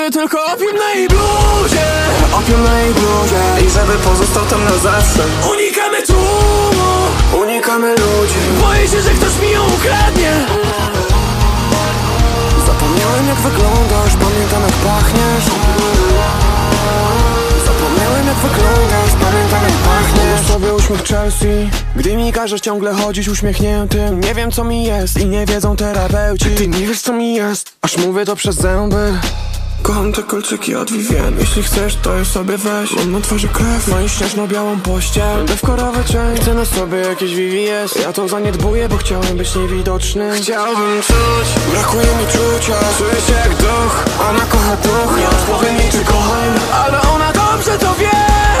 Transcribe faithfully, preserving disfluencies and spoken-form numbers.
tylko opium na jej bluzie, opium na jej bluzie, i żeby pozostał tam na zawsze. Unikamy tłumu, unikamy ludzi, boję się, że ktoś mi ją ukradnie. Zapomniałem jak wyglądasz, pamiętam jak pachniesz. Zapomniałem jak wyglądasz, pamiętam jak pachniesz. Sobie uśmiech Chelsea, gdy mi każesz ciągle chodzić uśmiechniętym. Nie wiem co mi jest i nie wiedzą terapeuci. Ty nie wiesz co mi jest, aż mówię to przez zęby. Kocham te kolczyki od Vivien. Jeśli chcesz, to je sobie weź. Mam na twarzy krew, no i śnieżno-białą pościel. Dewkorowy cień, chcę na sobie jakieś V V S. Ja to zaniedbuję, bo chciałem być niewidoczny. Chciałbym czuć, brakuje mi czucia. Czuję się jak duch, ona kocha duch. Nie odpowie mi czy kocham, ale ona dobrze to wie.